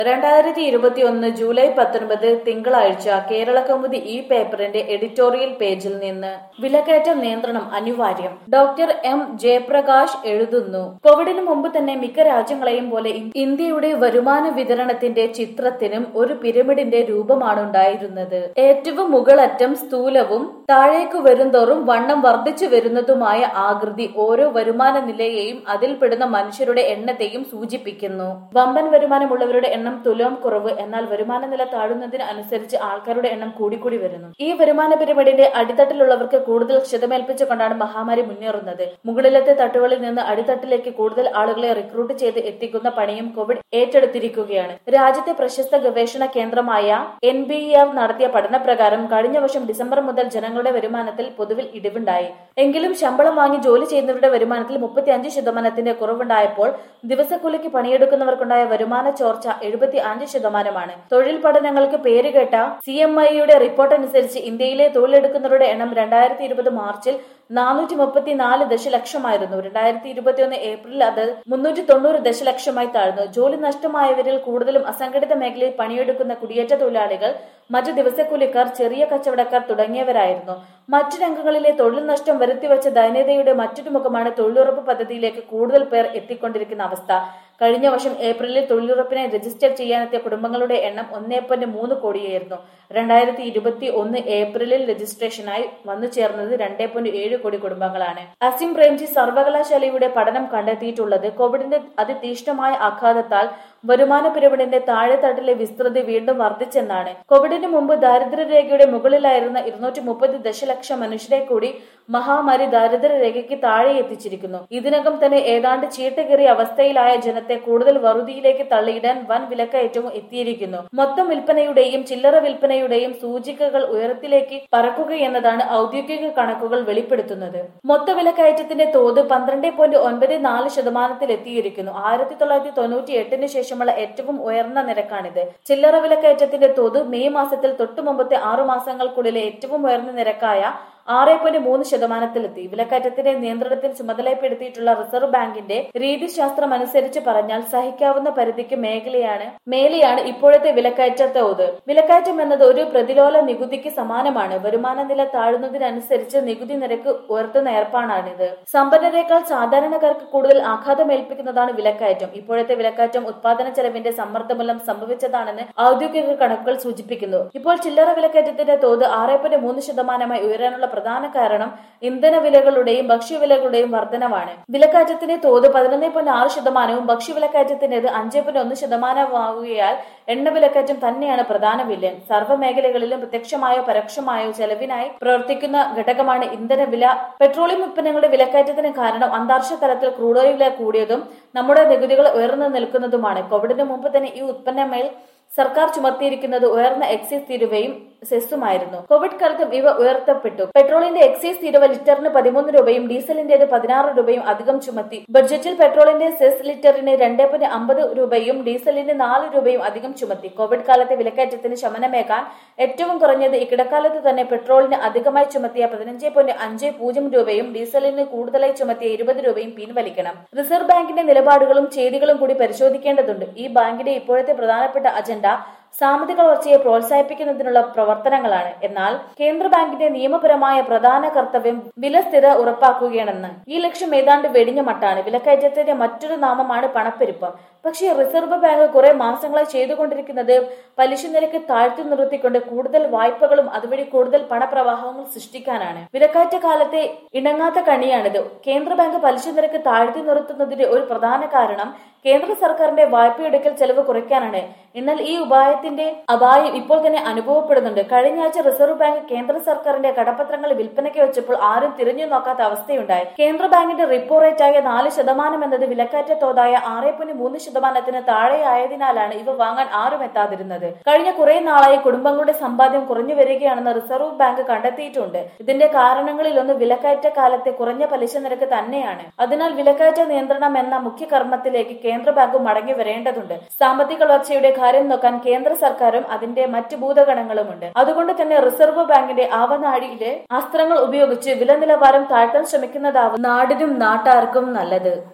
2021 July 19 തിങ്കളാഴ്ച കേരളകൗമുദി ഈ പേപ്പറിന്റെ എഡിറ്റോറിയൽ പേജിൽ നിന്ന് വിലക്കയറ്റ നിയന്ത്രണം അനിവാര്യം. ഡോക്ടർ എം ജയപ്രകാശ് എഴുതുന്നു. കോവിഡിന് മുമ്പ് തന്നെ മിക്ക രാജ്യങ്ങളെയും പോലെ ഇന്ത്യയുടെ വരുമാന വിതരണത്തിന്റെ ചിത്രത്തിനും ഒരു പിരമിഡിന്റെ രൂപമാണുണ്ടായിരുന്നത്. ഏറ്റവും മുകളറ്റം സ്ഥൂലവും താഴേക്കു വരുംതോറും വണ്ണം വർദ്ധിച്ചു വരുന്നതുമായ ആകൃതി ഓരോ വരുമാന നിലയെയും അതിൽപ്പെടുന്ന മനുഷ്യരുടെ എണ്ണത്തെയും സൂചിപ്പിക്കുന്നു. വമ്പൻ വരുമാനമുള്ളവരുടെ എണ്ണം തുലോം കുറവ്, എന്നാൽ വരുമാന നില താഴുന്നതിന് അനുസരിച്ച് ആൾക്കാരുടെ എണ്ണം കൂടിക്കൂടി വരുന്നു. ഈ വരുമാന പിരമിഡിന്റെ അടിത്തട്ടിലുള്ളവർക്ക് കൂടുതൽ ക്ഷതമേൽപ്പിച്ചുകൊണ്ടാണ് മഹാമാരി മുന്നേറുന്നത്. മുകളിലത്തെ തട്ടുകളിൽ നിന്ന് അടിത്തട്ടിലേക്ക് കൂടുതൽ ആളുകളെ റിക്രൂട്ട് ചെയ്ത് എത്തിക്കുന്ന പണിയും കോവിഡ് ഏറ്റെടുത്തിരിക്കുകയാണ്. രാജ്യത്തെ പ്രശസ്ത ഗവേഷണ കേന്ദ്രമായ NBER നടത്തിയ പഠനപ്രകാരം കഴിഞ്ഞ വർഷം ഡിസംബർ മുതൽ ജനങ്ങളുടെ വരുമാനത്തിൽ പൊതുവിൽ ഇടിവുണ്ടായി. എങ്കിലും ശമ്പളം വാങ്ങി ജോലി ചെയ്യുന്നവരുടെ വരുമാനത്തിൽ 35% കുറവുണ്ടായപ്പോൾ ദിവസക്കൂലിക്ക് പണിയെടുക്കുന്നവർക്കുണ്ടായ വരുമാന ചോർച്ച 75%. തൊഴിൽ പഠനങ്ങൾക്ക് പേരുകേട്ട CMI-യുടെ റിപ്പോർട്ട് അനുസരിച്ച് ഇന്ത്യയിലെ തൊഴിലെടുക്കുന്നവരുടെ എണ്ണം 2020 മാർച്ചിൽ 434 ദശലക്ഷമായിരുന്നു. 2021 ഏപ്രിലിൽ അത് 390 ദശലക്ഷമായി താഴ്ന്നു. ജോലി നഷ്ടമായവരിൽ കൂടുതലും അസംഘടിത മേഖലയിൽ പണിയെടുക്കുന്ന കുടിയേറ്റ തൊഴിലാളികൾ, മറ്റു ദിവസക്കൂലിക്കാർ, ചെറിയ കച്ചവടക്കാർ തുടങ്ങിയവരായിരുന്നു. മറ്റു രംഗങ്ങളിലെ തൊഴിൽ നഷ്ടം വരുത്തിവെച്ച ദൈന്യതയുടെ മറ്റൊരു മുഖമാണ് തൊഴിലുറപ്പ് പദ്ധതിയിലേക്ക് കൂടുതൽ പേർ എത്തിക്കൊണ്ടിരിക്കുന്ന അവസ്ഥ. കഴിഞ്ഞ വർഷം ഏപ്രിലിൽ തൊഴിലുറപ്പിനെ രജിസ്റ്റർ ചെയ്യാനെത്തിയ കുടുംബങ്ങളുടെ എണ്ണം 1.3 കോടിയായിരുന്നു. 2021 ഏപ്രിലിൽ രജിസ്ട്രേഷനായി വന്നു ചേർന്നത് 2.7 കോടി കുടുംബങ്ങളാണ്. അസിം പ്രേംജി സർവകലാശാലയുടെ പഠനം കണ്ടെത്തിയിട്ടുള്ളത് കോവിഡിന്റെ അതിതീക്ഷ്ണമായ ആഘാതത്താൽ വരുമാന പിരമിഡിന്റെ താഴെത്തട്ടിലെ വിസ്തൃതി വീണ്ടും വർദ്ധിച്ചെന്നാണ്. കോവിഡിന് മുമ്പ് ദാരിദ്ര്യരേഖയുടെ മുകളിലായിരുന്ന 230 ദശലക്ഷം മനുഷ്യരെ കൂടി മഹാമാരി ദാരിദ്ര്യരേഖയ്ക്ക് താഴെ എത്തിച്ചിരിക്കുന്നു. ഇതിനകം തന്നെ ഏതാണ്ട് ചീട്ടുകേറിയ അവസ്ഥയിലായ ജനത്തെ കൂടുതൽ വറുതിയിലേക്ക് തള്ളിയിടാൻ വൻ വിലക്കയറ്റവും എത്തിയിരിക്കുന്നു. മൊത്തം വിൽപ്പനയുടെയും ചില്ലറ വിൽപ്പനയുടെയും സൂചികകൾ ഉയരത്തിലേക്ക് പറക്കുകയെന്നതാണ് ഔദ്യോഗിക കണക്കുകൾ വെളിപ്പെടുത്തുന്നത്. മൊത്ത വിലക്കയറ്റത്തിന്റെ തോത് 12.94% എത്തിയിരിക്കുന്നു. 1998 ശേഷമുള്ള ഏറ്റവും ഉയർന്ന നിരക്കാണിത്. ചില്ലറ വിലക്കയറ്റത്തിന്റെ തോത് മെയ് മാസത്തിൽ തൊട്ടു മുമ്പത്തെ 6 മാസങ്ങൾക്കുള്ളിലെ ഏറ്റവും ഉയർന്ന നിരക്കായ 6.3%. വിലക്കയറ്റത്തിന്റെ നിയന്ത്രണത്തിൽ ചുമതലപ്പെടുത്തിയിട്ടുള്ള റിസർവ് ബാങ്കിന്റെ രീതിശാസ്ത്രം അനുസരിച്ച് പറഞ്ഞാൽ സഹിക്കാവുന്ന പരിധിക്ക് മേലെയാണ് ഇപ്പോഴത്തെ വിലക്കയറ്റ തോത്. വിലക്കയറ്റം എന്നത് ഒരു പ്രതിലോല നികുതിക്ക് സമാനമാണ്. വരുമാന നില താഴുന്നതിനനുസരിച്ച് നികുതി നിരക്ക് ഉയർത്തുന്ന ഏർപ്പാടാണിത്. സമ്പന്നരേക്കാൾ സാധാരണക്കാർക്ക് കൂടുതൽ ആഘാതമേൽപ്പിക്കുന്നതാണ് വിലക്കയറ്റം. ഇപ്പോഴത്തെ വിലക്കയറ്റം ഉത്പാദന ചെലവിന്റെ സമ്മർദ്ദം മൂലം സംഭവിച്ചതാണെന്ന് ഔദ്യോഗിക കണക്കുകൾ സൂചിപ്പിക്കുന്നു. ഇപ്പോൾ ചില്ലറ വിലക്കയറ്റത്തിന്റെ തോത് 6.3% ഉയരാനുള്ള പ്രധാന കാരണം ഇന്ധന വിലകളുടെയും ഭക്ഷ്യവിലകളുടെയും വർധനവാണ്. വിലക്കയറ്റത്തിന്റെ തോത് 11.6%, ഭക്ഷ്യവിലക്കയറ്റത്തിന്റേത് 5.1% എണ്ണ വിലക്കയറ്റം തന്നെയാണ് പ്രധാന വില്ലൻ. സർവ്വ മേഖലകളിലും പ്രത്യക്ഷമായോ പരോക്ഷമായോ ചെലവിനായി പ്രവർത്തിക്കുന്ന ഘടകമാണ് ഇന്ധനവില. പെട്രോളിയം ഉത്പന്നങ്ങളുടെ വിലക്കയറ്റത്തിന് കാരണം അന്താരാഷ്ട്ര തലത്തിൽ ക്രൂഡ് ഓയിൽ വില കൂടിയതും നമ്മുടെ നികുതികൾ ഉയർന്നു നിൽക്കുന്നതുമാണ്. കോവിഡിന് മുമ്പ് തന്നെ ഈ ഉത്പന്നമേൽ സർക്കാർ ചുമത്തിയിരിക്കുന്നത് ഉയർന്ന എക്സൈസ് തീരുവയും സെസ്സുമായിരുന്നു. കോവിഡ് കാലത്തും ഇവ ഉയർത്തപ്പെട്ടു. പെട്രോളിന്റെ എക്സൈസ് തീരുവ ലിറ്ററിന് 13 രൂപയും ഡീസലിന്റേത് 16 രൂപയും അധികം ചുമത്തി. ബഡ്ജറ്റിൽ പെട്രോളിന്റെ സെസ് ലിറ്ററിന് 2.50 രൂപയും ഡീസലിന് 4 രൂപയും അധികം ചുമത്തി. കോവിഡ് കാലത്തെ വിലക്കയറ്റത്തിന് ശമനമേകാൻ ഏറ്റവും കുറഞ്ഞത് ഇക്കിടക്കാലത്ത് തന്നെ പെട്രോളിന് അധികമായി ചുമത്തിയ 15.50 രൂപയും ഡീസലിന് കൂടുതലായി ചുമത്തിയ 20 രൂപയും പിൻവലിക്കണം. റിസർവ് ബാങ്കിന്റെ നിലപാടുകളും ചെയ്തികളും കൂടി പരിശോധിക്കേണ്ടതുണ്ട്. ഈ ബാങ്കിന്റെ ഇപ്പോഴത്തെ പ്രധാനപ്പെട്ട അജണ്ട സാമ്പത്തിക വളർച്ചയെ പ്രോത്സാഹിപ്പിക്കുന്നതിനുള്ള പ്രവർത്തനങ്ങളാണ്. എന്നാൽ കേന്ദ്ര ബാങ്കിന്റെ നിയമപരമായ പ്രധാന കർത്തവ്യം വില സ്ഥിര ഉറപ്പാക്കുകയാണെന്ന്. ഈ ലക്ഷ്യം ഏതാണ്ട് വെടിഞ്ഞ മട്ടാണ്. വിലക്കയറ്റത്തിന്റെ മറ്റൊരു നാമമാണ് പണപ്പെരുപ്പം. പക്ഷേ റിസർവ് ബാങ്ക് കുറെ മാസങ്ങളായി ചെയ്തുകൊണ്ടിരിക്കുന്നത് പലിശ നിരക്ക് താഴ്ത്തി നിർത്തിക്കൊണ്ട് കൂടുതൽ വായ്പകളും അതുവഴി കൂടുതൽ പണപ്രവാഹങ്ങൾ സൃഷ്ടിക്കാനാണ്. വിലക്കയറ്റ കാലത്തെ ഇണങ്ങാത്ത കണിയാണിത്. കേന്ദ്ര ബാങ്ക് പലിശ നിരക്ക് താഴ്ത്തി നിർത്തുന്നതിന്റെ ഒരു പ്രധാന കാരണം കേന്ദ്ര സർക്കാരിന്റെ വായ്പയെടുക്കൽ ചെലവ് കുറയ്ക്കാനാണ്. എന്നാൽ ഈ ഉപായത്തിന്റെ അപായം ഇപ്പോൾ തന്നെ അനുഭവപ്പെടുന്നുണ്ട്. കഴിഞ്ഞ ആഴ്ച റിസർവ് ബാങ്ക് കേന്ദ്ര സർക്കാരിന്റെ കടപ്പത്രങ്ങൾ വിൽപ്പനയ്ക്ക് വെച്ചപ്പോൾ ആരും തിരിഞ്ഞു നോക്കാത്ത അവസ്ഥയുണ്ടായി. കേന്ദ്ര ബാങ്കിന്റെ റിപ്പോ റേറ്റായ 4% എന്നത് വിലക്കയറ്റ തോതായ 6.3% താഴെയായതിനാലാണ് ഇവ വാങ്ങാൻ ആരും എത്താതിരുന്നത്. കഴിഞ്ഞ കുറെ നാളായി കുടുംബങ്ങളുടെ സമ്പാദ്യം കുറഞ്ഞു വരികയാണെന്ന് റിസർവ് ബാങ്ക് കണ്ടെത്തിയിട്ടുണ്ട്. ഇതിന്റെ കാരണങ്ങളിലൊന്ന് വിലക്കയറ്റ കാലത്തെ കുറഞ്ഞ പലിശ നിരക്ക് തന്നെയാണ്. അതിനാൽ വിലക്കയറ്റ നിയന്ത്രണം എന്ന മുഖ്യ കർമ്മത്തിലേക്ക് കേന്ദ്ര ബാങ്ക് മടങ്ങി വരേണ്ടതുണ്ട്. സാമ്പത്തിക വളർച്ചയുടെ കാര്യം നോക്കാൻ കേന്ദ്ര സർക്കാരും അതിന്റെ മറ്റ് ഭൂതഗണങ്ങളുമുണ്ട്. അതുകൊണ്ട് തന്നെ റിസർവ് ബാങ്കിന്റെ ആവനാഴിയിലെ അസ്ത്രങ്ങൾ ഉപയോഗിച്ച് വില നിലവാരം താഴ്ത്താൻ ശ്രമിക്കുന്നതാവും നാടിനും നാട്ടാർക്കും നല്ലത്.